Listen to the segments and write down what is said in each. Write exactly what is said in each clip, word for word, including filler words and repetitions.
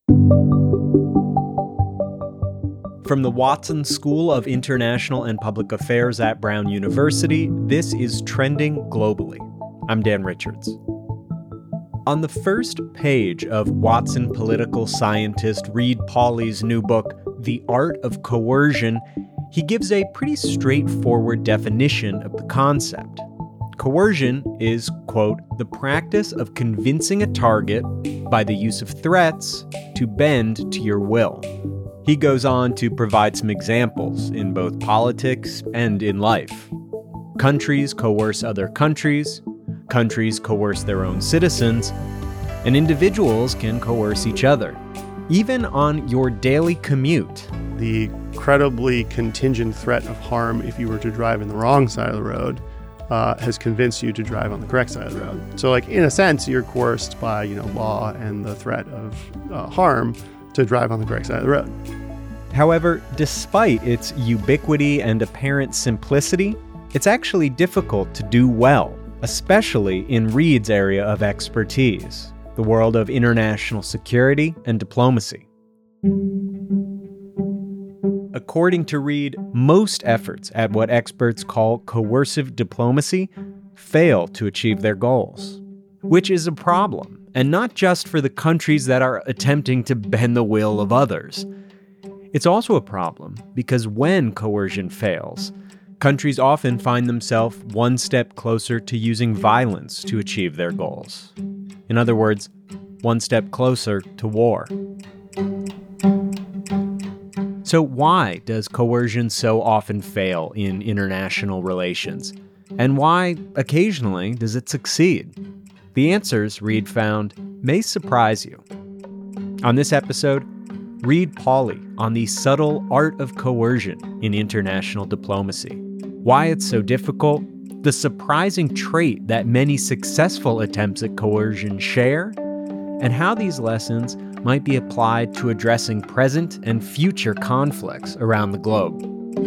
From the Watson School of International and Public Affairs at Brown University, this is Trending Globally. I'm Dan Richards. On the first page of Watson political scientist Reid Pauly's new book, The Art of Coercion, he gives a pretty straightforward definition of the concept. Coercion is, quote, the practice of convincing a target by the use of threats to bend to your will. He goes on to provide some examples in both politics and in life. Countries coerce other countries, countries coerce their own citizens, and individuals can coerce each other, even on your daily commute. The incredibly contingent threat of harm if you were to drive in the wrong side of the road uh, has convinced you to drive on the correct side of the road. So, like, in a sense, you're coerced by, you know, law and the threat of uh, harm to drive on the correct side of the road. However, despite its ubiquity and apparent simplicity, it's actually difficult to do well, especially in Reid's area of expertise, the world of international security and diplomacy. According to Reid, most efforts at what experts call coercive diplomacy fail to achieve their goals, which is a problem, and not just for the countries that are attempting to bend the will of others. It's also a problem because when coercion fails, countries often find themselves one step closer to using violence to achieve their goals. In other words, one step closer to war. So why does coercion so often fail in international relations? And why, occasionally, does it succeed? The answers, Reid found, may surprise you. On this episode, Reid Pauly on the subtle art of coercion in international diplomacy, why it's so difficult, the surprising trait that many successful attempts at coercion share, and how these lessons might be applied to addressing present and future conflicts around the globe.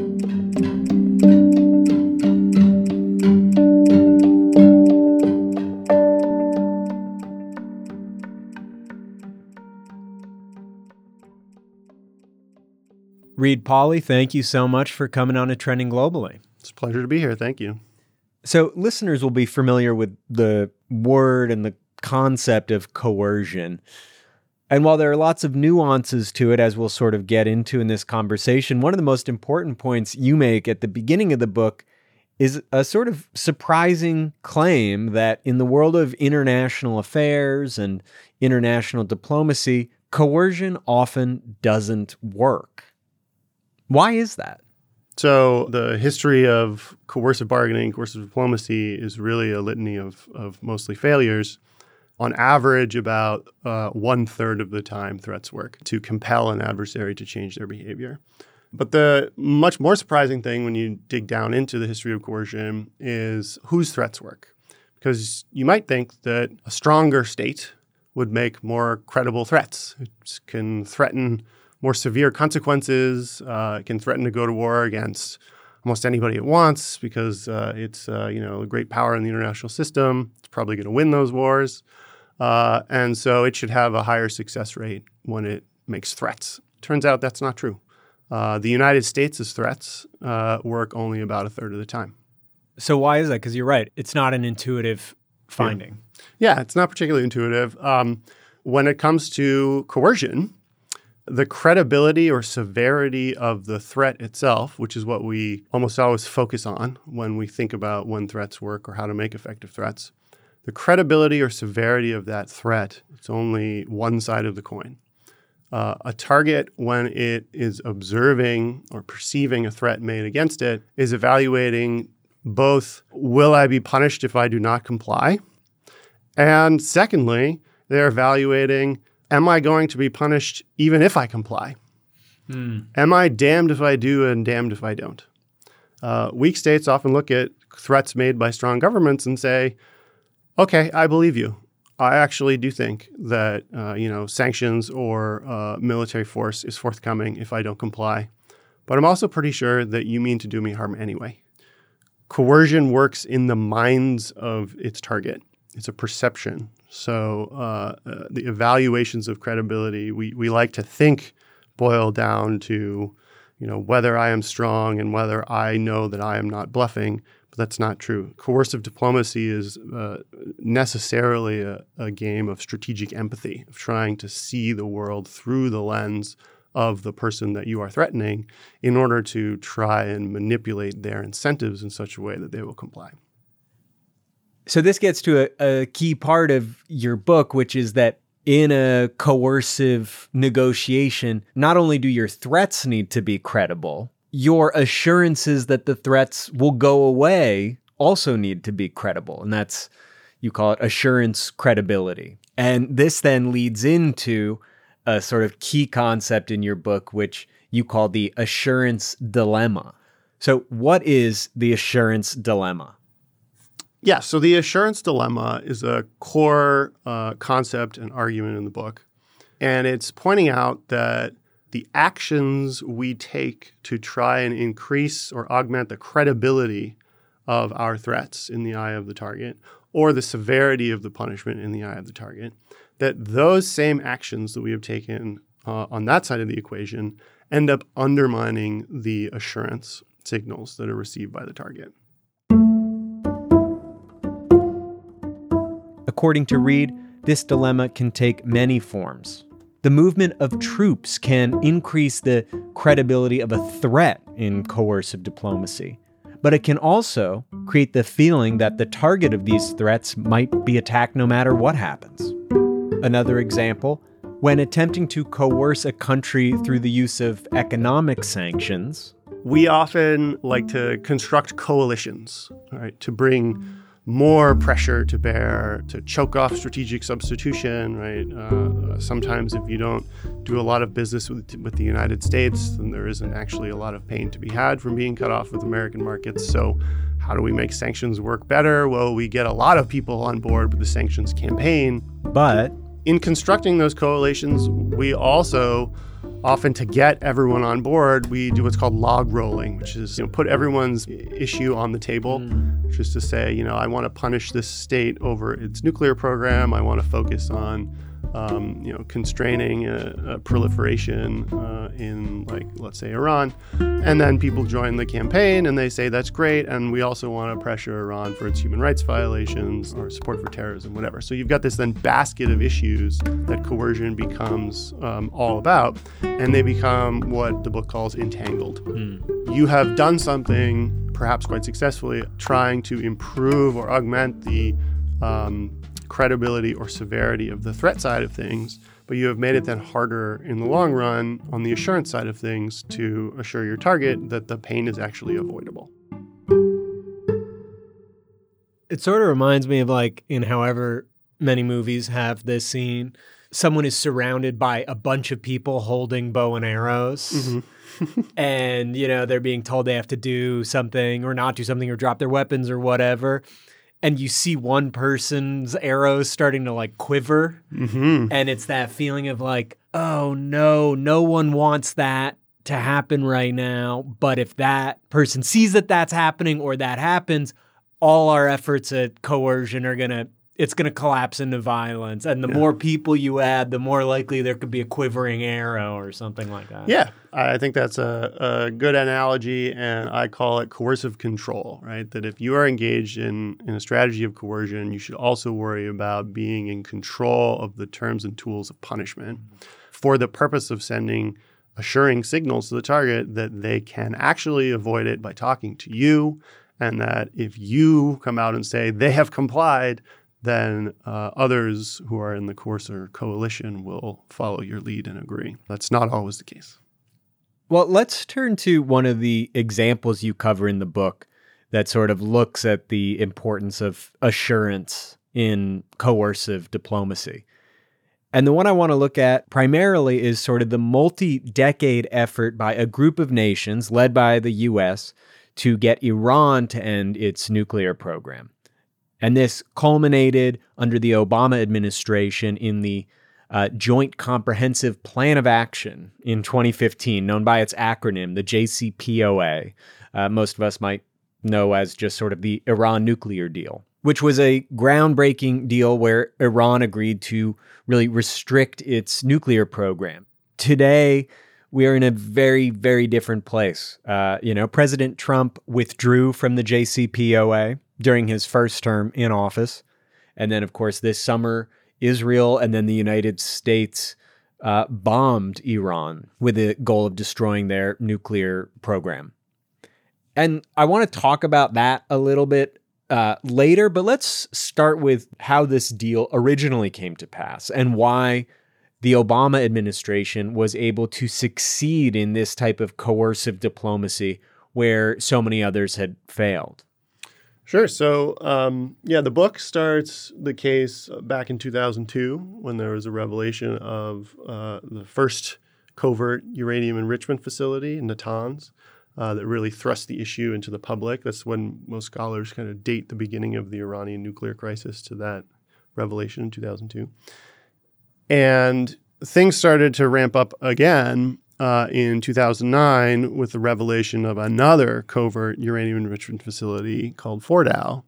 Reid Pauly, thank you so much for coming on to Trending Globally. It's a pleasure to be here. Thank you. So listeners will be familiar with the word and the concept of coercion. And while there are lots of nuances to it, as we'll sort of get into in this conversation, one of the most important points you make at the beginning of the book is a sort of surprising claim that in the world of international affairs and international diplomacy, coercion often doesn't work. Why is that? So the history of coercive bargaining, coercive diplomacy is really a litany of, of mostly failures. On average, about uh, one third of the time threats work to compel an adversary to change their behavior. But the much more surprising thing when you dig down into the history of coercion is whose threats work. Because you might think that a stronger state would make more credible threats. It can threaten more severe consequences. Uh, it can threaten to go to war against almost anybody it wants because uh, it's uh, you know a great power in the international system. It's probably going to win those wars. Uh, and so it should have a higher success rate when it makes threats. Turns out that's not true. Uh, the United States' threats uh, work only about a third of the time. So why is that? Because you're right. It's not an intuitive finding. Yeah, yeah it's not particularly intuitive. Um, when it comes to coercion, the credibility or severity of the threat itself, which is what we almost always focus on when we think about when threats work or how to make effective threats, the credibility or severity of that threat, it's only one side of the coin. Uh, a target, when it is observing or perceiving a threat made against it, is evaluating both, will I be punished if I do not comply? And secondly, they're evaluating, am I going to be punished even if I comply? Hmm. Am I damned if I do and damned if I don't? Uh, weak states often look at threats made by strong governments and say, okay, I believe you. I actually do think that uh, you know sanctions or uh, military force is forthcoming if I don't comply. But I'm also pretty sure that you mean to do me harm anyway. Coercion works in the minds of its target. It's a perception. So uh, uh, the evaluations of credibility, we, we like to think boil down to, you know, whether I am strong and whether I know that I am not bluffing, but that's not true. Coercive diplomacy is uh, necessarily a, a game of strategic empathy, of trying to see the world through the lens of the person that you are threatening in order to try and manipulate their incentives in such a way that they will comply. So this gets to a, a key part of your book, which is that in a coercive negotiation, not only do your threats need to be credible, your assurances that the threats will go away also need to be credible. And that's, you call it assurance credibility. And this then leads into a sort of key concept in your book, which you call the assurance dilemma. So what is the assurance dilemma? Yeah, so the assurance dilemma is a core uh, concept and argument in the book. And it's pointing out that the actions we take to try and increase or augment the credibility of our threats in the eye of the target, or the severity of the punishment in the eye of the target, that those same actions that we have taken uh, on that side of the equation end up undermining the assurance signals that are received by the target. According to Reed, this dilemma can take many forms. The movement of troops can increase the credibility of a threat in coercive diplomacy, but it can also create the feeling that the target of these threats might be attacked no matter what happens. Another example, when attempting to coerce a country through the use of economic sanctions, we often like to construct coalitions, all right, to bring more pressure to bear, to choke off strategic substitution, right? Uh, sometimes if you don't do a lot of business with, with the United States, then there isn't actually a lot of pain to be had from being cut off with American markets. So how do we make sanctions work better? Well, we get a lot of people on board with the sanctions campaign. But in constructing ththose coalitions, we also often, to get everyone on board, we do what's called log rolling, which is, you know, put everyone's issue on the table, mm. which is to say, you know, I want to punish this state over its nuclear program. I want to focus on, um, you know, constraining a, a proliferation uh, in, like, let's say, Iran. And then people join the campaign and they say that's great. And we also want to pressure Iran for its human rights violations or support for terrorism, whatever. So you've got this then basket of issues that coercion becomes um, all about. And they become what the book calls entangled. Mm. You have done something, perhaps quite successfully, trying to improve or augment the um, credibility or severity of the threat side of things, but you have made it then harder in the long run on the assurance side of things to assure your target that the pain is actually avoidable. It sort of reminds me of, like, in however many movies have this scene, someone is surrounded by a bunch of people holding bow and arrows. Mm-hmm. And, you know, they're being told they have to do something or not do something or drop their weapons or whatever. And you see one person's arrows starting to, like, quiver. Mm-hmm. And it's that feeling of, like, oh, no, no one wants that to happen right now. But if that person sees that that's happening or that happens, all our efforts at coercion are going to, it's going to collapse into violence. And the yeah. more people you add, the more likely there could be a quivering arrow or something like that. Yeah, I think that's a, a good analogy, and I call it coercive control, right? That if you are engaged in, in a strategy of coercion, you should also worry about being in control of the terms and tools of punishment for the purpose of sending assuring signals to the target that they can actually avoid it by talking to you, and that if you come out and say they have complied, then uh, others who are in the coercer coalition will follow your lead and agree. That's not always the case. Well, let's turn to one of the examples you cover in the book that sort of looks at the importance of assurance in coercive diplomacy. And the one I want to look at primarily is sort of the multi-decade effort by a group of nations led by the U S to get Iran to end its nuclear program. And this culminated under the Obama administration in the uh, Joint Comprehensive Plan of Action in twenty fifteen, known by its acronym, the J C P O A. Uh, most of us might know as just sort of the Iran nuclear deal. which was a groundbreaking deal where Iran agreed to really restrict its nuclear program. Today, we are in a very, very different place. Uh, you know, President Trump withdrew from the J C P O A during his first term in office. And then, of course, this summer, Israel and then the United States uh, bombed Iran with the goal of destroying their nuclear program. And I want to talk about that a little bit uh, later, but let's start with how this deal originally came to pass and why the Obama administration was able to succeed in this type of coercive diplomacy where so many others had failed. Sure. So, um, yeah, the book starts the case back in two thousand two when there was a revelation of uh, the first covert uranium enrichment facility in Natanz uh, that really thrust the issue into the public. That's when most scholars kind of date the beginning of the Iranian nuclear crisis to that revelation in two thousand two. And things started to ramp up again uh, in two thousand nine with the revelation of another covert uranium enrichment facility called Fordow.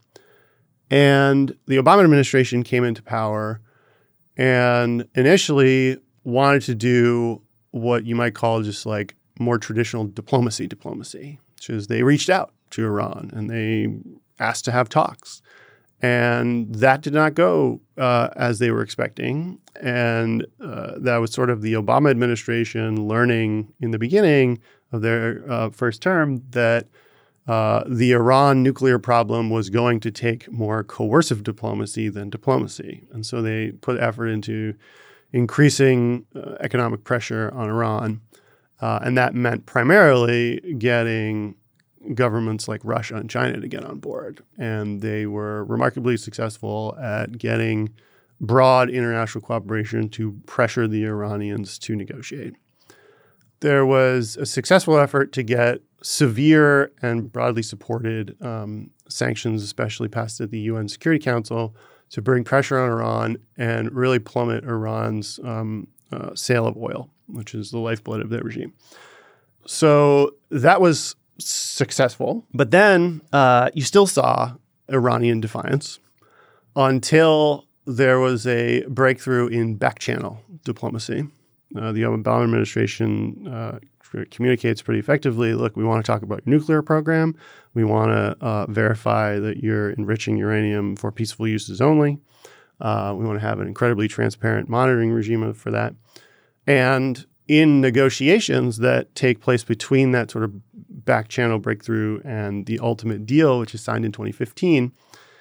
And the Obama administration came into power and initially wanted to do what you might call just like more traditional diplomacy diplomacy, which is they reached out to Iran and they asked to have talks. And that did not go uh, as they were expecting. And uh, that was sort of the Obama administration learning in the beginning of their uh, first term that uh, the Iran nuclear problem was going to take more coercive diplomacy than diplomacy. And so they put effort into increasing uh, economic pressure on Iran. Uh, and that meant primarily getting governments like Russia and China to get on board. And they were remarkably successful at getting broad international cooperation to pressure the Iranians to negotiate. There was a successful effort to get severe and broadly supported um, sanctions, especially passed at the U N Security Council, to bring pressure on Iran and really plummet Iran's um, uh, sale of oil, which is the lifeblood of that regime. So that was successful. But then uh, you still saw Iranian defiance until there was a breakthrough in back-channel diplomacy. Uh, the Obama administration uh, communicates pretty effectively, look, we want to talk about your nuclear program. We want to uh, verify that you're enriching uranium for peaceful uses only. Uh, we want to have an incredibly transparent monitoring regime for that. And in negotiations that take place between that sort of back-channel breakthrough and the ultimate deal, which is signed in twenty fifteen,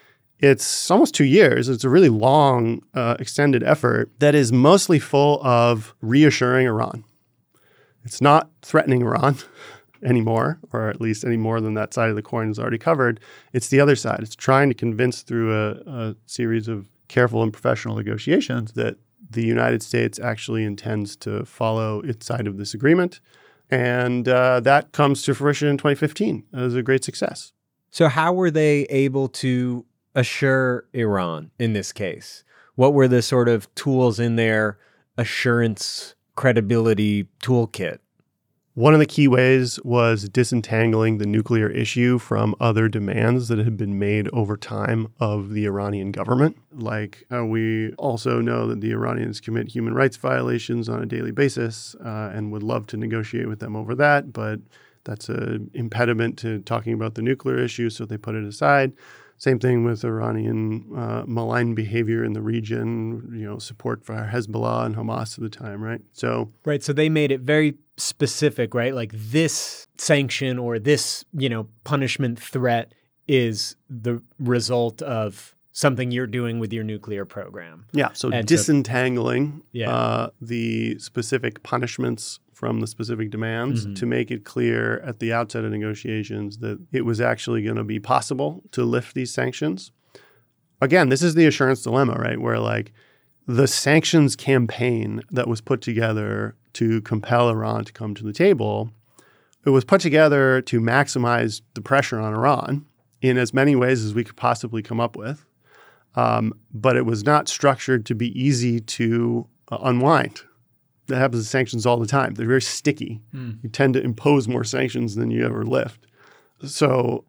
it's almost two years. It's a really long, uh, extended effort that is mostly full of reassuring Iran. It's not threatening Iran anymore, or at least any more than that side of the coin is already covered. It's the other side. It's trying to convince through a, a series of careful and professional negotiations that the United States actually intends to follow its side of this agreement. And uh, that comes to fruition in twenty fifteen as a great success. So how were they able to assure Iran in this case? What were the sort of tools in their assurance credibility toolkit? One of the key ways was disentangling the nuclear issue from other demands that had been made over time of the Iranian government. Like uh, we also know that the Iranians commit human rights violations on a daily basis uh, and would love to negotiate with them over that, but that's an impediment to talking about the nuclear issue, so they put it aside. Same thing with Iranian uh, malign behavior in the region, you know, support for Hezbollah and Hamas at the time, right? So, right. So they made it very specific, right? Like this sanction or this, you know, punishment threat is the result of something you're doing with your nuclear program. Yeah. So and disentangling so, yeah. uh, the specific punishments from the specific demands mm-hmm. to make it clear at the outset of negotiations that it was actually going to be possible to lift these sanctions. Again, this is the assurance dilemma, right? Where like the sanctions campaign that was put together to compel Iran to come to the table, it was put together to maximize the pressure on Iran in as many ways as we could possibly come up with. Um, but it was not structured to be easy to uh, unwind. That happens with sanctions all the time. They're very sticky. Mm. You tend to impose more sanctions than you ever lift. So what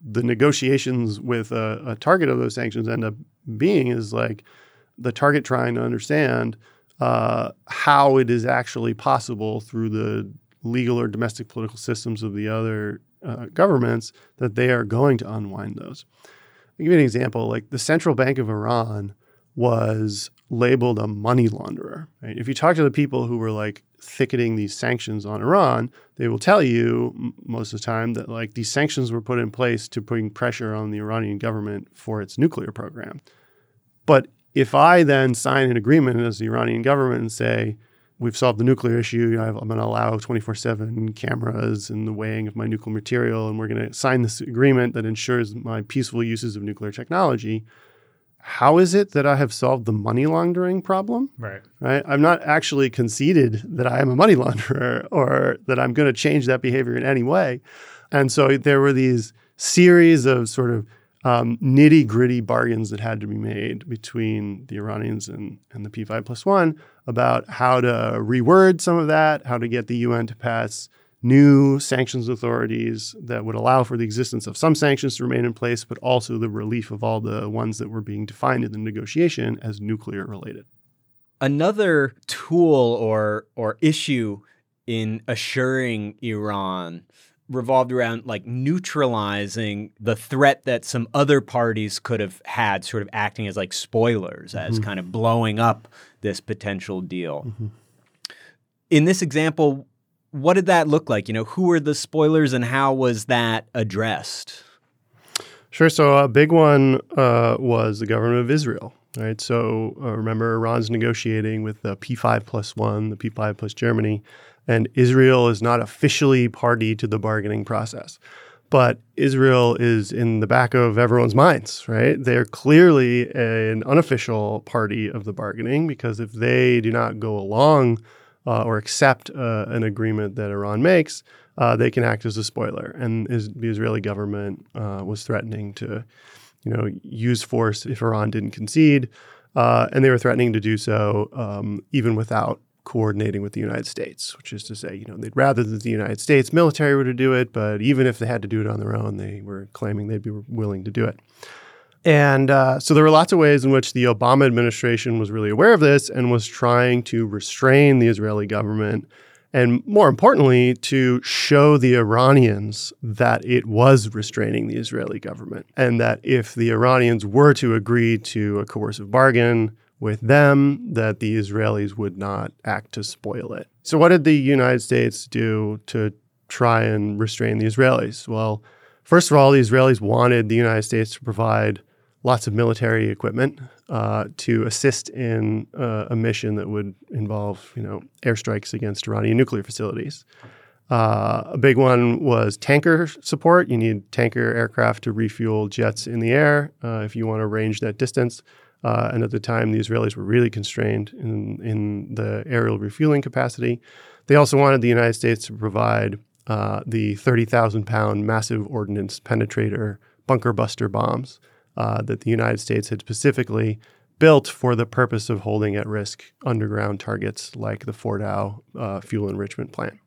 the negotiations with a, a target of those sanctions end up being is like the target trying to understand uh, how it is actually possible through the legal or domestic political systems of the other uh, governments that they are going to unwind those. I'll give you an example. Like the Central Bank of Iran was labeled a money launderer. Right? If you talk to the people who were like thicketing these sanctions on Iran, they will tell you m- most of the time that like these sanctions were put in place to putting pressure on the Iranian government for its nuclear program. But if I then sign an agreement as the Iranian government and say, we've solved the nuclear issue, I'm going to allow twenty-four seven cameras and the weighing of my nuclear material, and we're going to sign this agreement that ensures my peaceful uses of nuclear technology, how is it that I have solved the money laundering problem? Right. Right. I'm not actually conceded that I am a money launderer or that I'm going to change that behavior in any way. And so there were these series of sort of um, nitty gritty bargains that had to be made between the Iranians and, and the P five plus one about how to reword some of that, how to get the U N to pass new sanctions authorities that would allow for the existence of some sanctions to remain in place, but also the relief of all the ones that were being defined in the negotiation as nuclear related. Another tool or or issue in assuring Iran revolved around like neutralizing the threat that some other parties could have had, sort of acting as like spoilers, mm-hmm. as kind of blowing up this potential deal. Mm-hmm. In this example, what did that look like? You know, who were the spoilers and how was that addressed? Sure. So a big one uh, was the government of Israel, right? So uh, remember, Iran's negotiating with the P five plus one, the P five plus Germany, and Israel is not officially party to the bargaining process. But Israel is in the back of everyone's minds, right? They're clearly an unofficial party of the bargaining because if they do not go along Uh, or accept uh, an agreement that Iran makes, uh, they can act as a spoiler. And is, the Israeli government uh, was threatening to, you know, use force if Iran didn't concede, uh, and they were threatening to do so um, even without coordinating with the United States, which is to say, you know, they'd rather that the United States military were to do it, but even if they had to do it on their own, they were claiming they'd be willing to do it. And uh, so there were lots of ways in which the Obama administration was really aware of this and was trying to restrain the Israeli government and, more importantly, to show the Iranians that it was restraining the Israeli government and that if the Iranians were to agree to a coercive bargain with them, that the Israelis would not act to spoil it. So what did the United States do to try and restrain the Israelis? Well, first of all, the Israelis wanted the United States to provide lots of military equipment uh, to assist in uh, a mission that would involve, you know, airstrikes against Iranian nuclear facilities. Uh, a big one was tanker support. You need tanker aircraft to refuel jets in the air uh, if you want to range that distance. Uh, and at the time, the Israelis were really constrained in, in the aerial refueling capacity. They also wanted the United States to provide uh, the thirty thousand pound massive ordnance penetrator bunker buster bombs Uh, that the United States had specifically built for the purpose of holding at risk underground targets like the Fordow uh, fuel enrichment plant.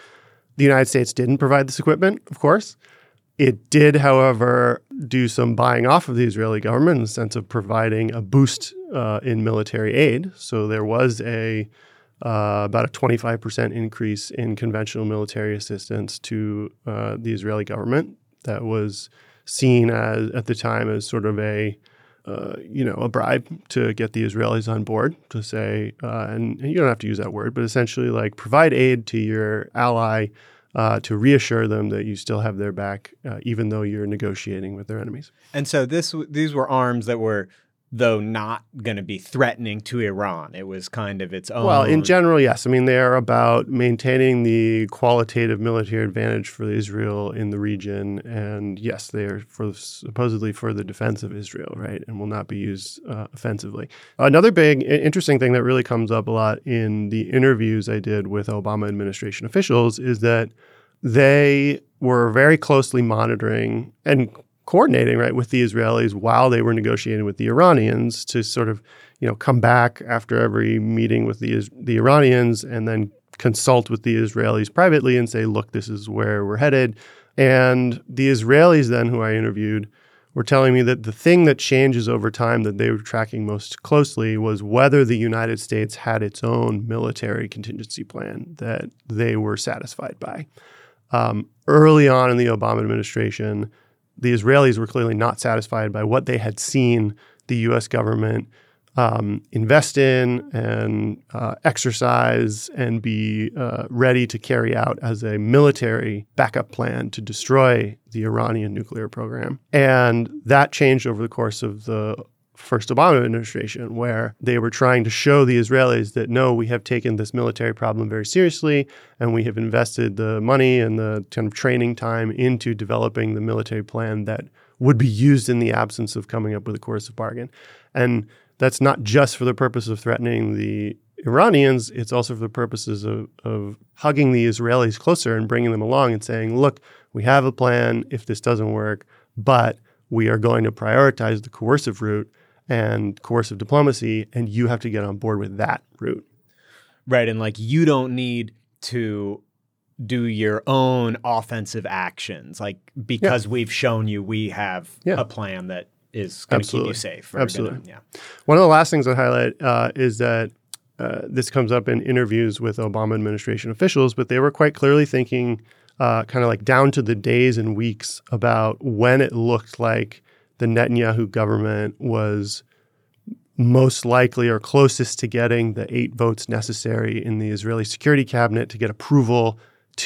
The United States didn't provide this equipment, of course. It did, however, do some buying off of the Israeli government in the sense of providing a boost uh, in military aid. So there was a uh, about a twenty-five percent increase in conventional military assistance to uh, the Israeli government that was seen as at the time as sort of a, uh, you know, a bribe to get the Israelis on board to say, uh, and, and you don't have to use that word, but essentially like provide aid to your ally uh, to reassure them that you still have their back, uh, even though you're negotiating with their enemies. And so this these were arms that were, though not going to be threatening to Iran. It was kind of its own. Well, in general, yes. I mean, they are about maintaining the qualitative military advantage for Israel in the region. And yes, they are for supposedly for the defense of Israel, right? And will not be used uh, offensively. Another big, interesting thing that really comes up a lot in the interviews I did with Obama administration officials is that they were very closely monitoring and coordinating, right, with the Israelis while they were negotiating with the Iranians to sort of, you know, come back after every meeting with the the Iranians and then consult with the Israelis privately and say, look, this is where we're headed. And the Israelis then, who I interviewed, were telling me that the thing that changes over time that they were tracking most closely was whether the United States had its own military contingency plan that they were satisfied by. Um, early on in the Obama administration, the Israelis were clearly not satisfied by what they had seen the U S government um, invest in and uh, exercise and be uh, ready to carry out as a military backup plan to destroy the Iranian nuclear program. And that changed over the course of the first Obama administration, where they were trying to show the Israelis that, no, we have taken this military problem very seriously, and we have invested the money and the kind of training time into developing the military plan that would be used in the absence of coming up with a coercive bargain. And that's not just for the purpose of threatening the Iranians, it's also for the purposes of, of hugging the Israelis closer and bringing them along and saying, look, we have a plan if this doesn't work, but we are going to prioritize the coercive route and coercive diplomacy, and you have to get on board with that route. Right, and like you don't need to do your own offensive actions, like because yeah. we've shown you we have yeah. a plan that is going to keep you safe. Absolutely. Gonna, yeah. One of the last things I highlight uh, is that uh, this comes up in interviews with Obama administration officials, but they were quite clearly thinking uh, kind of like down to the days and weeks about when it looked like the Netanyahu government was most likely or closest to getting the eight votes necessary in the Israeli Security Cabinet to get approval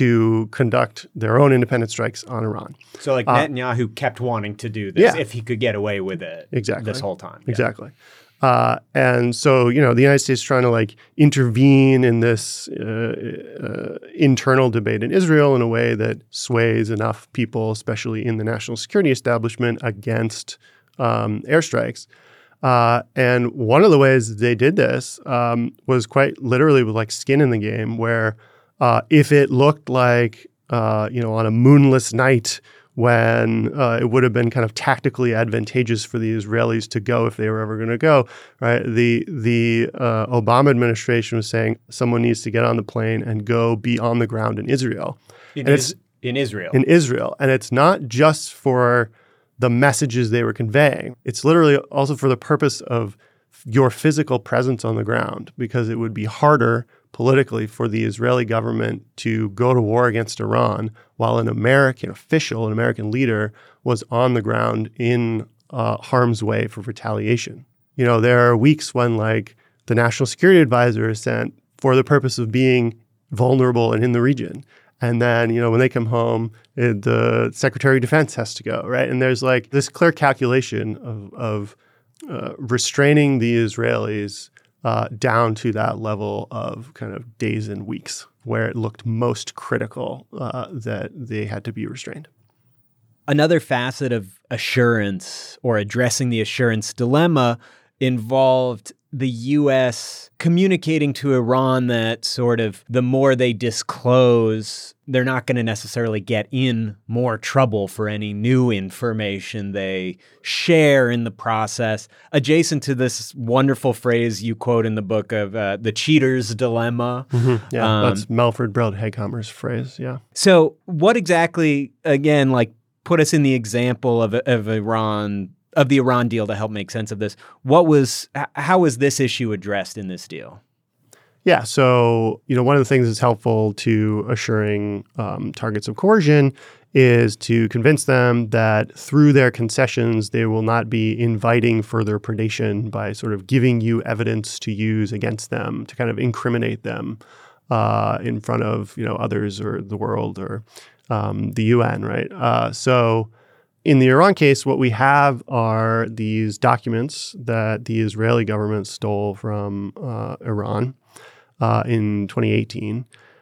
to conduct their own independent strikes on Iran. So like uh, Netanyahu kept wanting to do this yeah. if he could get away with it exactly. this whole time. Yeah. Exactly. Uh, and so, you know, the United States trying to like intervene in this uh, uh, internal debate in Israel in a way that sways enough people, especially in the national security establishment, against um, airstrikes. Uh, and one of the ways they did this um, was quite literally with like skin in the game, where uh, if it looked like, uh, you know, on a moonless night when uh, it would have been kind of tactically advantageous for the Israelis to go if they were ever going to go, right? The the uh, Obama administration was saying someone needs to get on the plane and go be on the ground in Israel. In, and is, it's, in Israel. In Israel. And it's not just for the messages they were conveying. It's literally also for the purpose of your physical presence on the ground, because it would be harder politically for the Israeli government to go to war against Iran while an American official, an American leader, was on the ground in uh, harm's way for retaliation. You know, there are weeks when, like, the national security advisor is sent for the purpose of being vulnerable and in the region. And then, you know, when they come home, it, the Secretary of Defense has to go, right? And there's, like, this clear calculation of, of uh, restraining the Israelis Uh, down to that level of kind of days and weeks where it looked most critical uh, that they had to be restrained. Another facet of assurance, or addressing the assurance dilemma, involved the U S communicating to Iran that sort of the more they disclose, they're not going to necessarily get in more trouble for any new information they share in the process. Adjacent to this wonderful phrase you quote in the book of uh, the cheater's dilemma. Mm-hmm. Yeah, um, that's Melford Brelt-Haighammer's phrase, yeah. So what exactly, again, like put us in the example of, of Iran of the Iran deal to help make sense of this. What was, how was this issue addressed in this deal? Yeah, so, you know, one of the things that's helpful to assuring um, targets of coercion is to convince them that through their concessions, they will not be inviting further predation by sort of giving you evidence to use against them, to kind of incriminate them uh, in front of, you know, others or the world or um, the U N, right? Uh, so in the Iran case, what we have are these documents that the Israeli government stole from uh, Iran uh, in twenty eighteen.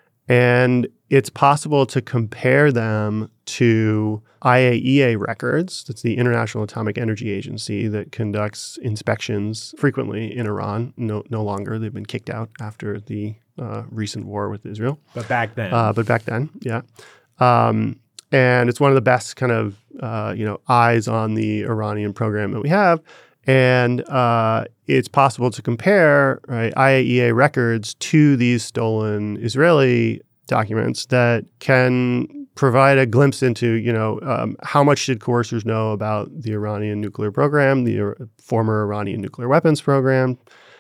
And it's possible to compare them to I A E A records. That's the International Atomic Energy Agency that conducts inspections frequently in Iran. No, no longer. They've been kicked out after the uh, recent war with Israel. But back then. Uh, but back then, yeah. Um, and it's one of the best kind of, uh, you know, eyes on the Iranian program that we have. And uh, it's possible to compare, right, I A E A records to these stolen Israeli documents that can provide a glimpse into, you know, um, how much did coercers know about the Iranian nuclear program, the uh, former Iranian nuclear weapons program,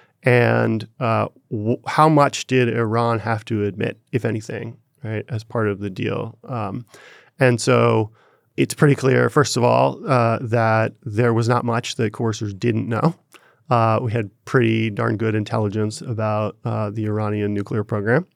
and uh, w- how much did Iran have to admit, if anything, right, as part of the deal. Um, and so it's pretty clear, first of all, uh, that there was not much that coercers didn't know. Uh, we had pretty darn good intelligence about uh, the Iranian nuclear program.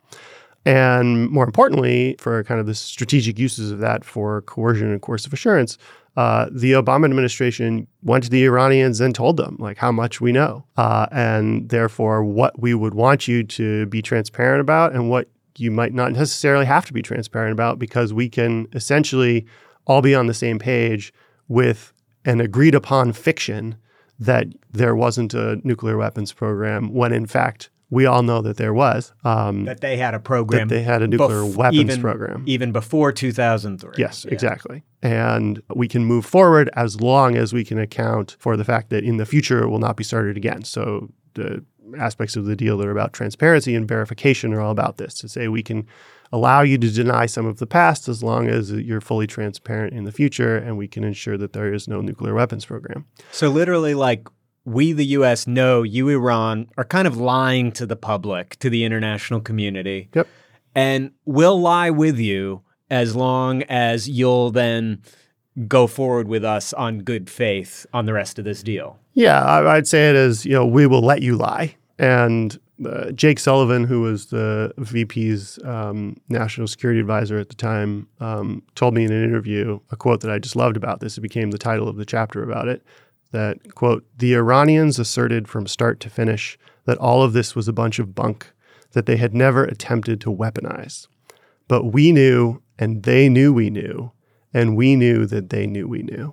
And more importantly, for kind of the strategic uses of that for coercion and coercive assurance, uh, the Obama administration went to the Iranians and told them, like, how much we know. Uh, and therefore, what we would want you to be transparent about and what you might not necessarily have to be transparent about, because we can essentially all be on the same page with an agreed upon fiction that there wasn't a nuclear weapons program when, in fact, we all know that there was. Um, that they had a program. That they had a nuclear bef- weapons even, program. Even before two thousand three. Yes, yeah. exactly. And we can move forward as long as we can account for the fact that in the future it will not be started again. So the aspects of the deal that are about transparency and verification are all about this, to say we can allow you to deny some of the past as long as you're fully transparent in the future, and we can ensure that there is no nuclear weapons program. So literally, like, we, the U S, know you, Iran, are kind of lying to the public, to the international community. Yep. And we'll lie with you as long as you'll then go forward with us on good faith on the rest of this deal. Yeah, I, I'd say it as, you know, we will let you lie. And uh, Jake Sullivan, who was the V P's um, national security advisor at the time, um, told me in an interview a quote that I just loved about this. It became the title of the chapter about it. That, quote, the Iranians asserted from start to finish that all of this was a bunch of bunk that they had never attempted to weaponize. But we knew, and they knew we knew, and we knew that they knew we knew.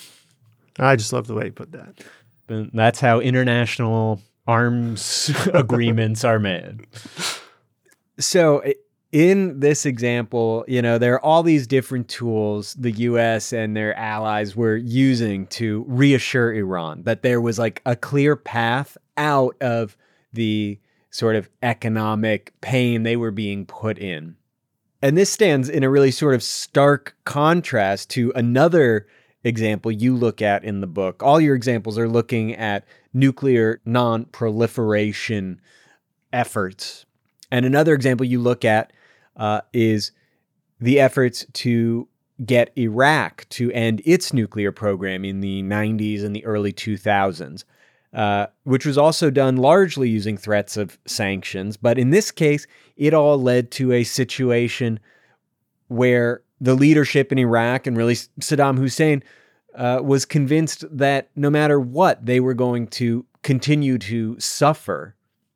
I just love the way he put that. But that's how international arms agreements are made. So in this example, you know, there are all these different tools the U S and their allies were using to reassure Iran that there was like a clear path out of the sort of economic pain they were being put in. And this stands in a really sort of stark contrast to another example you look at in the book. All your examples are looking at nuclear non-proliferation efforts. And another example you look at uh, is the efforts to get Iraq to end its nuclear program in the nineties and the early two thousands, uh, which was also done largely using threats of sanctions. But in this case, it all led to a situation where the leadership in Iraq, and really Saddam Hussein, uh, was convinced that no matter what, they were going to continue to suffer.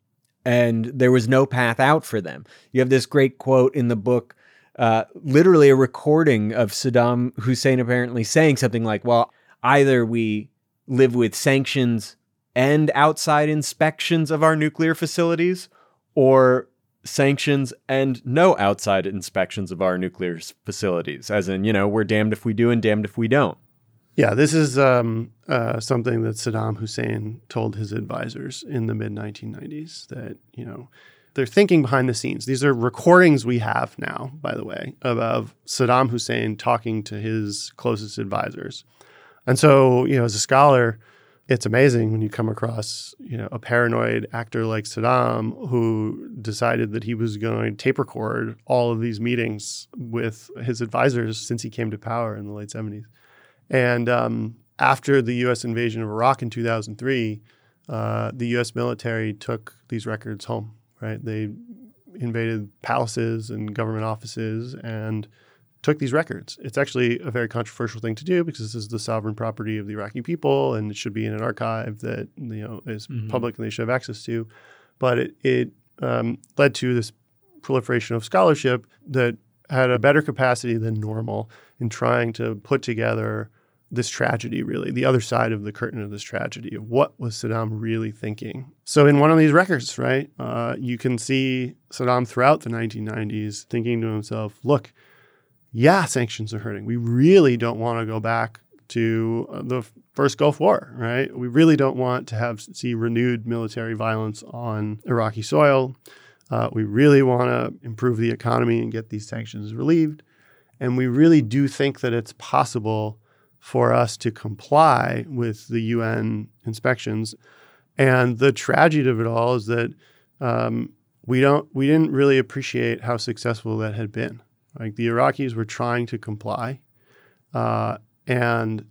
And there was no path out for them. You have this great quote in the book, uh, literally a recording of Saddam Hussein apparently saying something like, well, either we live with sanctions and outside inspections of our nuclear facilities, or sanctions and no outside inspections of our nuclear facilities. As in, you know, we're damned if we do and damned if we don't. Yeah, this is um, uh, something that Saddam Hussein told his advisors in the mid nineteen nineties, that, you know, they're thinking behind the scenes. These are recordings we have now, by the way, of, of Saddam Hussein talking to his closest advisors. And so, you know, as a scholar, it's amazing when you come across, you know, a paranoid actor like Saddam who decided that he was going to tape record all of these meetings with his advisors since he came to power in the late seventies. And um, after the U S invasion of Iraq in two thousand three, uh, the U S military took these records home, right? They invaded palaces and government offices and took these records. It's actually a very controversial thing to do because this is the sovereign property of the Iraqi people, and it should be in an archive that, you know, is mm-hmm. public and they should have access to. But it, it um, led to this proliferation of scholarship that had a better capacity than normal in trying to put together this tragedy, really, the other side of the curtain of this tragedy of what was Saddam really thinking. So in one of these records, right, uh, you can see Saddam throughout the nineteen nineties thinking to himself, look, yeah, sanctions are hurting. We really don't want to go back to uh, the first Gulf War, right? We really don't want to have see renewed military violence on Iraqi soil. Uh, we really want to improve the economy and get these sanctions relieved. And we really do think that it's possible for us to comply with the U N inspections. And the tragedy of it all is that um, we don't, we didn't really appreciate how successful that had been. Like the Iraqis were trying to comply, uh, and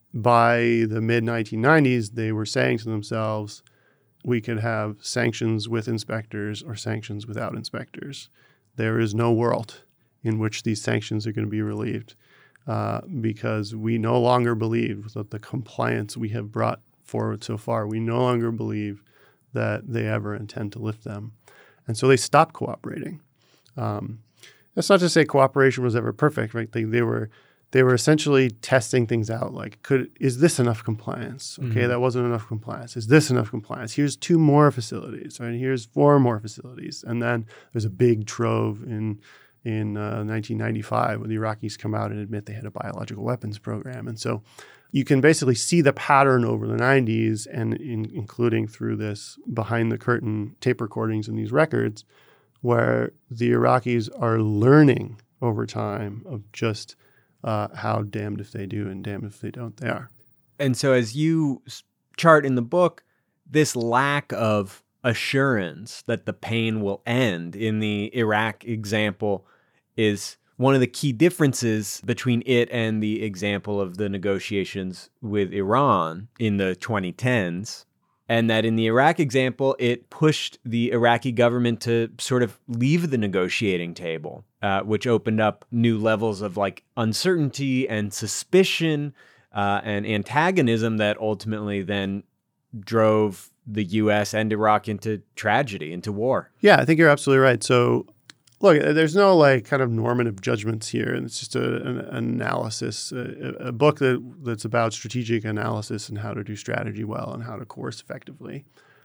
by the mid nineteen nineties, they were saying to themselves, we could have sanctions with inspectors or sanctions without inspectors. There is no world in which these sanctions are going to be relieved uh, because we no longer believe that the compliance we have brought forward so far, we no longer believe that they ever intend to lift them. And so they stopped cooperating. Um, that's not to say cooperation was ever perfect, right? They, they were they were essentially testing things out. Like, could is this enough compliance? Okay, mm-hmm. That wasn't enough compliance. Is this enough compliance? Here's two more facilities, right? Here's four more facilities. And then there's a big trove in in uh, nineteen ninety-five when the Iraqis come out and admit they had a biological weapons program. And so you can basically see the pattern over the nineties and in, including through this behind the curtain tape recordings and these records where the Iraqis are learning over time of just uh, how damned if they do and damned if they don't they are. And so as you chart in the book, this lack of assurance that the pain will end in the Iraq example is one of the key differences between it and the example of the negotiations with Iran in the twenty tens. And that in the Iraq example, it pushed the Iraqi government to sort of leave the negotiating table, uh, which opened up new levels of like uncertainty and suspicion uh, and antagonism that ultimately then drove the U S and Iraq into tragedy, into war. Yeah, I think you're absolutely right. So look, there's no like kind of normative judgments here. And it's just a, an analysis, a, a book that, that's about strategic analysis and how to do strategy well and how to coerce effectively.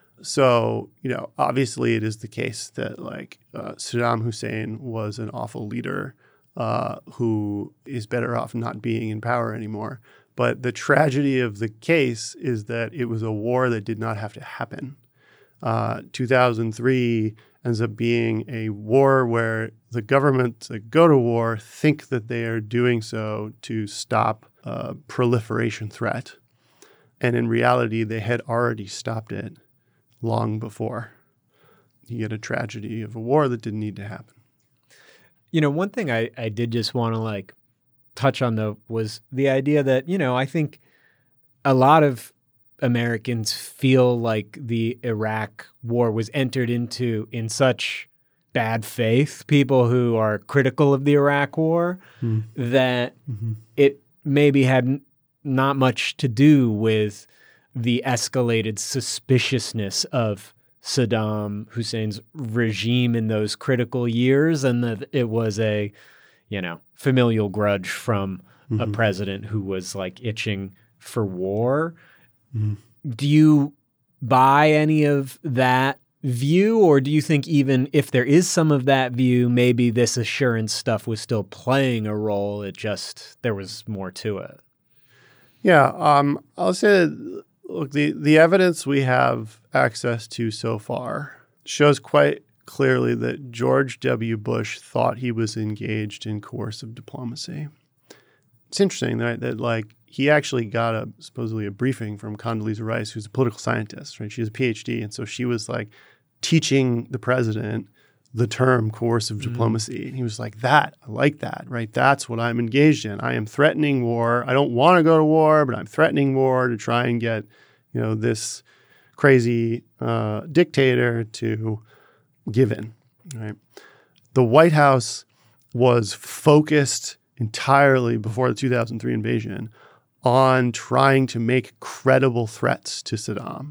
So, you know, obviously it is the case that like uh, Saddam Hussein was an awful leader uh, who is better off not being in power anymore. But the tragedy of the case is that it was a war that did not have to happen. Uh, two thousand three ends up being a war where the governments that go to war think that they are doing so to stop a proliferation threat. And in reality, they had already stopped it long before. You get a tragedy of a war that didn't need to happen. You know, one thing I, I did just want to like touch on though was the idea that, you know, I think a lot of Americans feel like the Iraq war was entered into in such bad faith, people who are critical of the Iraq war, mm. that mm-hmm. it maybe had n- not much to do with the escalated suspiciousness of Saddam Hussein's regime in those critical years, and that it was a, you know, familial grudge from mm-hmm. a president who was like itching for war. Mm-hmm. Do you buy any of that view, or do you think even if there is some of that view, maybe this assurance stuff was still playing a role? It just, there was more to it. Yeah, um, I'll say that, look, the, the evidence we have access to so far shows quite clearly that George W. Bush thought he was engaged in coercive diplomacy. It's interesting that, that like, he actually got a supposedly a briefing from Condoleezza Rice, who's a political scientist, right? She has a P H D. And so she was like teaching the president the term coercive mm-hmm. diplomacy. And he was like, that, I like that, right? That's what I'm engaged in. I am threatening war. I don't want to go to war, but I'm threatening war to try and get, you know, this crazy uh, dictator to give in, right? The White House was focused entirely before the two thousand three invasion on trying to make credible threats to Saddam.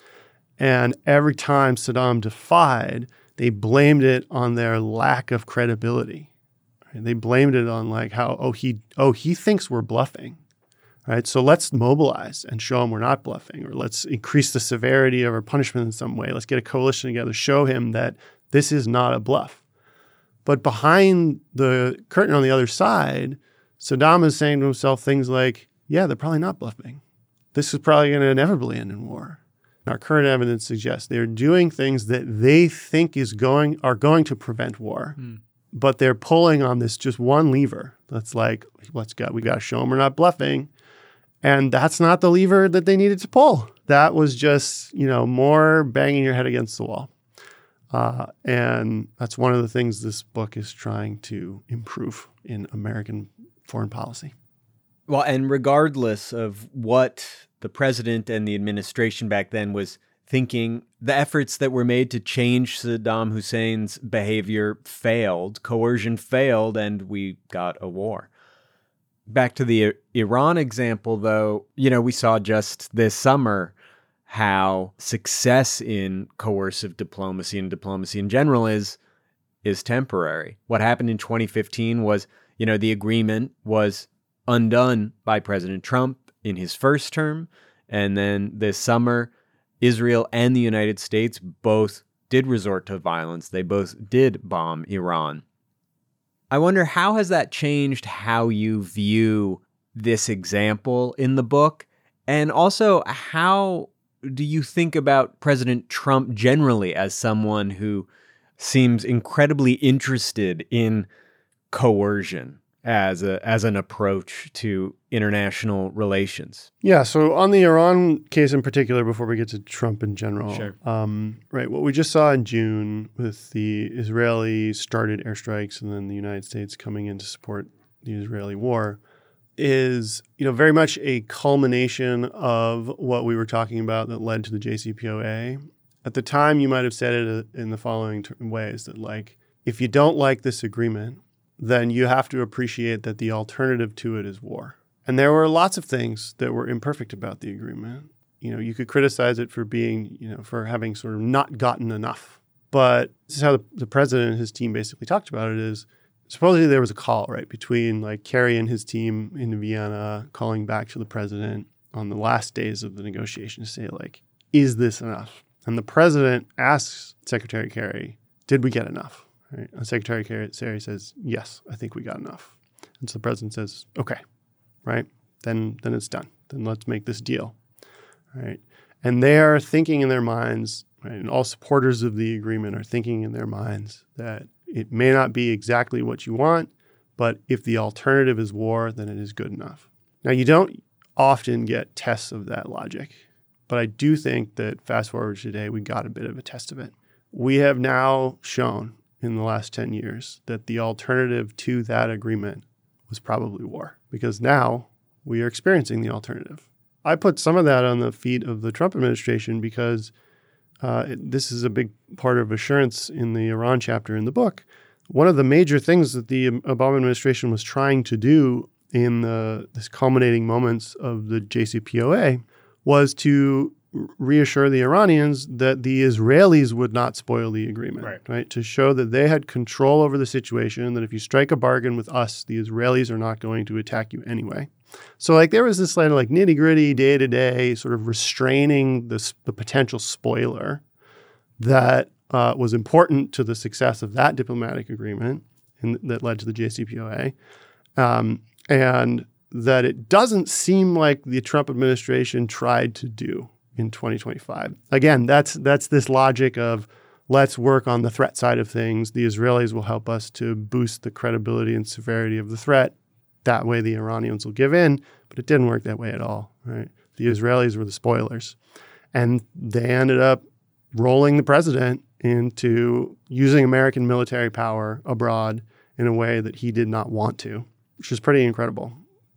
And every time Saddam defied, they blamed it on their lack of credibility. Right? They blamed it on like how, oh, he oh he thinks we're bluffing. Right? So let's mobilize and show him we're not bluffing, or let's increase the severity of our punishment in some way. Let's get a coalition together, show him that this is not a bluff. But behind the curtain on the other side, Saddam is saying to himself things like, yeah, they're probably not bluffing. This is probably going to inevitably end in war. Our current evidence suggests they're doing things that they think is going are going to prevent war, mm. but they're pulling on this just one lever. That's like, let's go. We got to show them we're not bluffing, and that's not the lever that they needed to pull. That was just, you know, more banging your head against the wall, uh, and that's one of the things this book is trying to improve in American foreign policy. Well, and regardless of what the president and the administration back then was thinking, the efforts that were made to change Saddam Hussein's behavior failed, coercion failed, and we got a war. Back to the Iran example, though, you know, we saw just this summer how success in coercive diplomacy and diplomacy in general is is temporary. What happened in twenty fifteen was, you know, the agreement was undone by President Trump in his first term. And then this summer, Israel and the United States both did resort to violence. They both did bomb Iran. I wonder, how has that changed how you view this example in the book? And also, how do you think about President Trump generally as someone who seems incredibly interested in coercion as a as an approach to international relations? Yeah, so on the Iran case in particular, before we get to Trump in general, sure. um, right, what we just saw in June with the Israeli started airstrikes and then the United States coming in to support the Israeli war is, you know, very much a culmination of what we were talking about that led to the J C P O A. At the time, you might have said it in the following t- ways that, like, if you don't like this agreement, then you have to appreciate that the alternative to it is war. And there were lots of things that were imperfect about the agreement. You know, you could criticize it for being, you know, for having sort of not gotten enough. But this is how the, the president and his team basically talked about it is, supposedly there was a call, right, between like Kerry and his team in Vienna calling back to the president on the last days of the negotiation to say, like, is this enough? And the president asks Secretary Kerry, did we get enough? Right? And Secretary Kerry says, yes, I think we got enough. And so the president says, okay, right? Then then it's done. Then let's make this deal, right? And they are thinking in their minds, right, and all supporters of the agreement are thinking in their minds that it may not be exactly what you want, but if the alternative is war, then it is good enough. Now, you don't often get tests of that logic, but I do think that fast forward to today, we got a bit of a test of it. We have now shown in the last ten years that the alternative to that agreement was probably war, because now we are experiencing the alternative. I put some of that on the feet of the Trump administration because uh, it, this is a big part of assurance in the Iran chapter in the book. One of the major things that the Obama administration was trying to do in the this culminating moments of the J C P O A was to reassure the Iranians that the Israelis would not spoil the agreement, right. right? To show that they had control over the situation, that if you strike a bargain with us, the Israelis are not going to attack you anyway. So like there was this kind of like nitty gritty day to day sort of restraining the, the potential spoiler that uh, was important to the success of that diplomatic agreement and that led to the J C P O A. Um, and that it doesn't seem like the Trump administration tried to do in twenty twenty-five. Again, that's that's this logic of let's work on the threat side of things. The Israelis will help us to boost the credibility and severity of the threat. That way the Iranians will give in, but it didn't work that way at all, right? The Israelis were the spoilers. And they ended up rolling the president into using American military power abroad in a way that he did not want to, which is pretty incredible.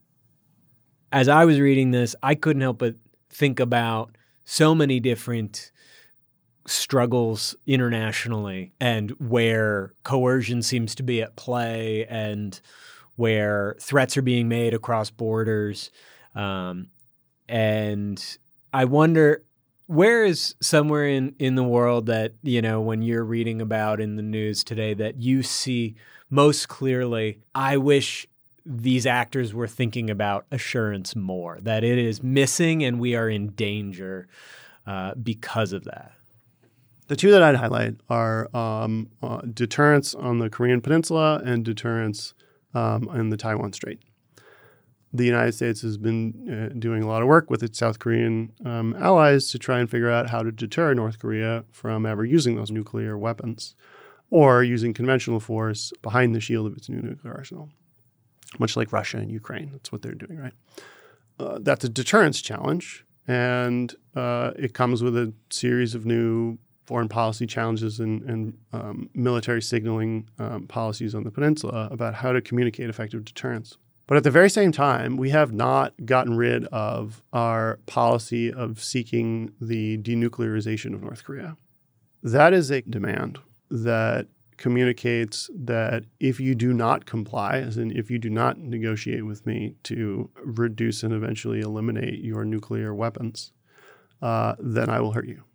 As I was reading this, I couldn't help but think about so many different struggles internationally and where coercion seems to be at play and where threats are being made across borders. Um, and I wonder, where is somewhere in, in the world that, you know, when you're reading about in the news today that you see most clearly, I wish these actors were thinking about assurance more, that it is missing and we are in danger uh, because of that? The two that I'd highlight are um, uh, deterrence on the Korean Peninsula and deterrence um, in the Taiwan Strait. the United States has been uh, doing a lot of work with its South Korean um, allies to try and figure out how to deter North Korea from ever using those nuclear weapons or using conventional force behind the shield of its new nuclear arsenal, much like Russia and Ukraine. That's what they're doing, right? Uh, that's a deterrence challenge, and uh, it comes with a series of new foreign policy challenges and, and um, military signaling um, policies on the peninsula about how to communicate effective deterrence. But at the very same time, we have not gotten rid of our policy of seeking the denuclearization of North Korea. That is a demand that communicates that if you do not comply, as in if you do not negotiate with me to reduce and eventually eliminate your nuclear weapons, uh, then I will hurt you.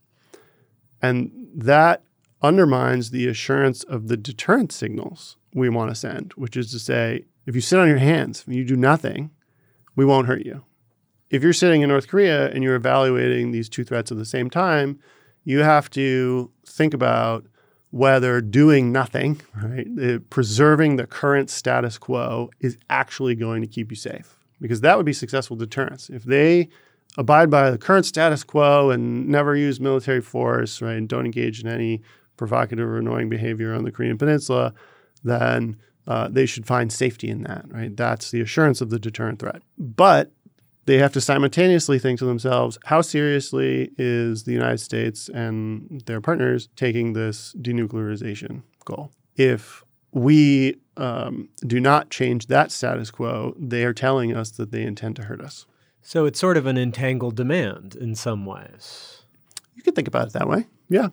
And that undermines the assurance of the deterrence signals we want to send, which is to say, if you sit on your hands and you do nothing, we won't hurt you. If you're sitting in North Korea and you're evaluating these two threats at the same time, you have to think about whether doing nothing, right, uh, preserving the current status quo is actually going to keep you safe. Because that would be successful deterrence. If they abide by the current status quo and never use military force, right, and don't engage in any provocative or annoying behavior on the Korean Peninsula, then uh, they should find safety in that, right? That's the assurance of the deterrent threat. But they have to simultaneously think to themselves, how seriously is the United States and their partners taking this denuclearization goal? If we um, do not change that status quo, they are telling us that they intend to hurt us. So it's sort of an entangled demand in some ways. You could think about it that way. Yeah.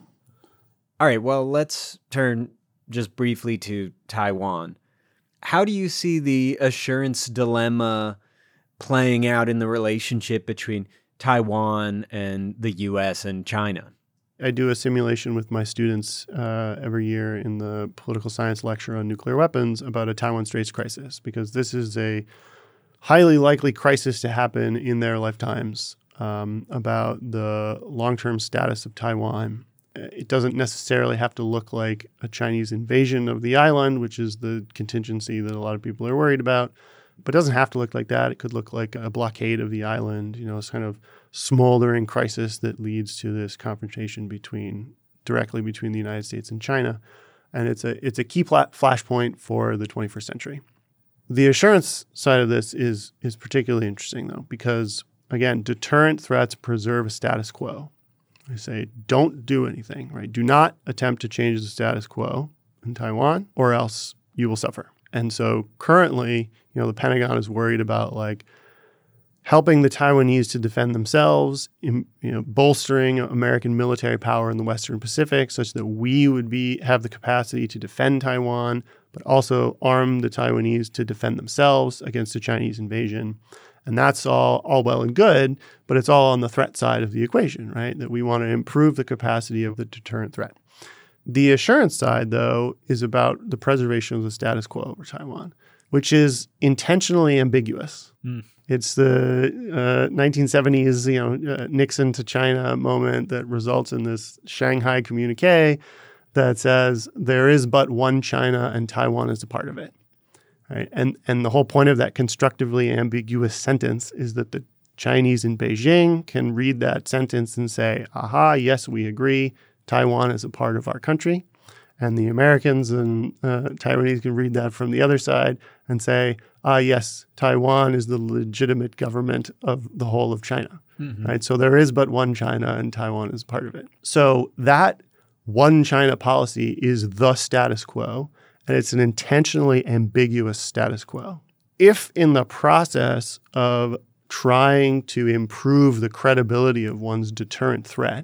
All right. Well, let's turn just briefly to Taiwan. How do you see the assurance dilemma playing out in the relationship between Taiwan and the U S and China? I do a simulation with my students uh, every year in the political science lecture on nuclear weapons about a Taiwan Straits crisis, because this is a highly likely crisis to happen in their lifetimes, um, about the long-term status of Taiwan. It doesn't necessarily have to look like a Chinese invasion of the island, which is the contingency that a lot of people are worried about. But it doesn't have to look like that. It could look like a blockade of the island, you know, this kind of smoldering crisis that leads to this confrontation between directly between the United States and China. And it's a it's a key pla- flashpoint for the twenty-first century. The assurance side of this is is particularly interesting, though, because, again, deterrent threats preserve a status quo. They say, don't do anything, right? Do not attempt to change the status quo in Taiwan, or else you will suffer. And so currently, you know, the Pentagon is worried about like helping the Taiwanese to defend themselves, in, you know, bolstering American military power in the Western Pacific such that we would be have the capacity to defend Taiwan, but also arm the Taiwanese to defend themselves against a Chinese invasion. And that's all, all well and good, but it's all on the threat side of the equation, right? That we want to improve the capacity of the deterrent threat. The assurance side, though, is about the preservation of the status quo over Taiwan, which is intentionally ambiguous. Mm. It's the uh, nineteen seventies, you know, uh, Nixon to China moment that results in this Shanghai communique that says there is but one China and Taiwan is a part of it. Right? And and the whole point of that constructively ambiguous sentence is that the Chinese in Beijing can read that sentence and say, aha, yes, we agree. Taiwan is a part of our country. And the Americans and uh, Taiwanese can read that from the other side and say, ah, yes, Taiwan is the legitimate government of the whole of China. Mm-hmm. Right? So there is but one China and Taiwan is part of it. So that one China policy is the status quo. And it's an intentionally ambiguous status quo. If in the process of trying to improve the credibility of one's deterrent threat,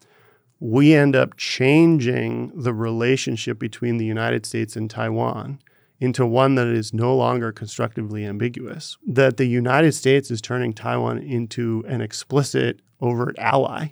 we end up changing the relationship between the United States and Taiwan into one that is no longer constructively ambiguous, that the United States is turning Taiwan into an explicit, overt ally,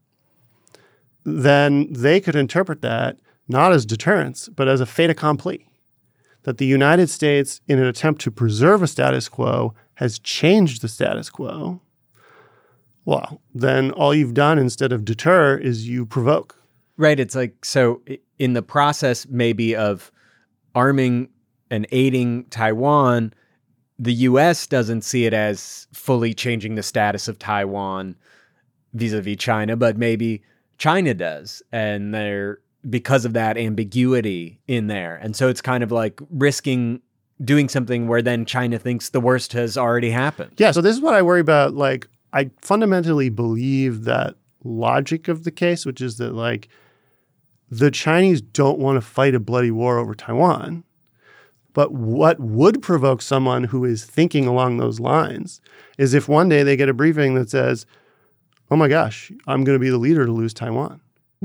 then they could interpret that not as deterrence, but as a fait accompli, that the United States, in an attempt to preserve a status quo, has changed the status quo. Well, then all you've done instead of deter is you provoke. Right. It's like, so in the process maybe of arming and aiding Taiwan, the U S doesn't see it as fully changing the status of Taiwan vis-a-vis China, but maybe China does. And they're, because of that ambiguity in there. And so it's kind of like risking doing something where then China thinks the worst has already happened. Yeah. So this is what I worry about. Like, I fundamentally believe that logic of the case, which is that like the Chinese don't want to fight a bloody war over Taiwan. But what would provoke someone who is thinking along those lines is if one day they get a briefing that says, oh my gosh, I'm going to be the leader to lose Taiwan.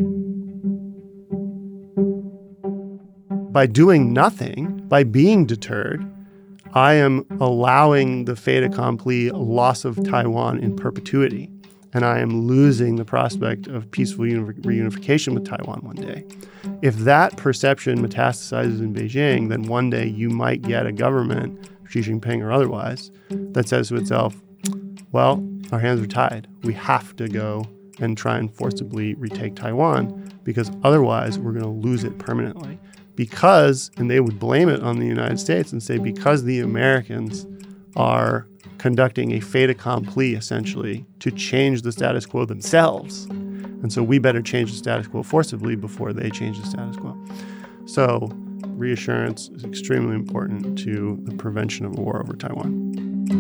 By doing nothing, by being deterred, I am allowing the fait accompli loss of Taiwan in perpetuity. And I am losing the prospect of peaceful uni- reunification with Taiwan one day. If that perception metastasizes in Beijing, then one day you might get a government, Xi Jinping or otherwise, that says to itself, well, our hands are tied. We have to go and try and forcibly retake Taiwan because otherwise we're going to lose it permanently. Because, and they would blame it on the United States and say because the Americans are conducting a fait accompli, essentially, to change the status quo themselves. And so we better change the status quo forcibly before they change the status quo. So reassurance is extremely important to the prevention of a war over Taiwan.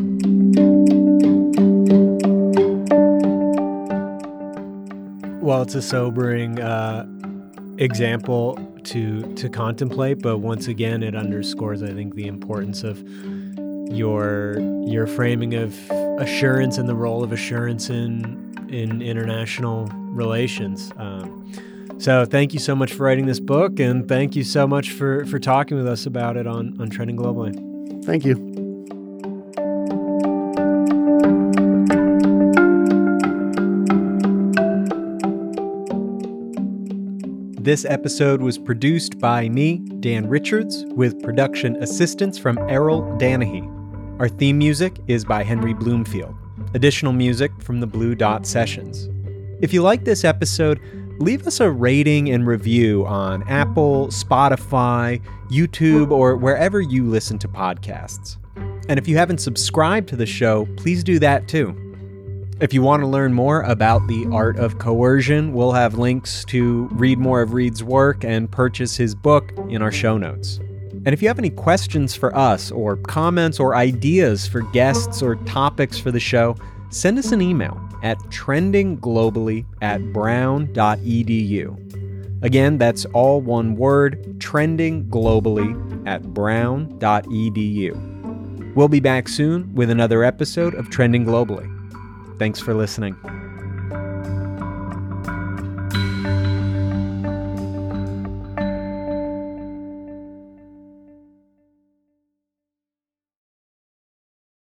Well, it's a sobering uh, example to to contemplate, but once again, it underscores, I think, the importance of your your framing of assurance and the role of assurance in in international relations. Um, so thank you so much for writing this book, and thank you so much for, for talking with us about it on, on Trending Globally. Thank you. This episode was produced by me, Dan Richards, with production assistance from Errol Danahy. Our theme music is by Henry Bloomfield. Additional music from the Blue Dot Sessions. If you like this episode, leave us a rating and review on Apple, Spotify, YouTube, or wherever you listen to podcasts. And if you haven't subscribed to the show, please do that too. If you want to learn more about the art of coercion, we'll have links to read more of Reed's work and purchase his book in our show notes. And if you have any questions for us, or comments or ideas for guests or topics for the show, send us an email at trendingglobally at brown dot e d u. Again, that's all one word, trendingglobally at brown dot e d u. We'll be back soon with another episode of Trending Globally. Thanks for listening.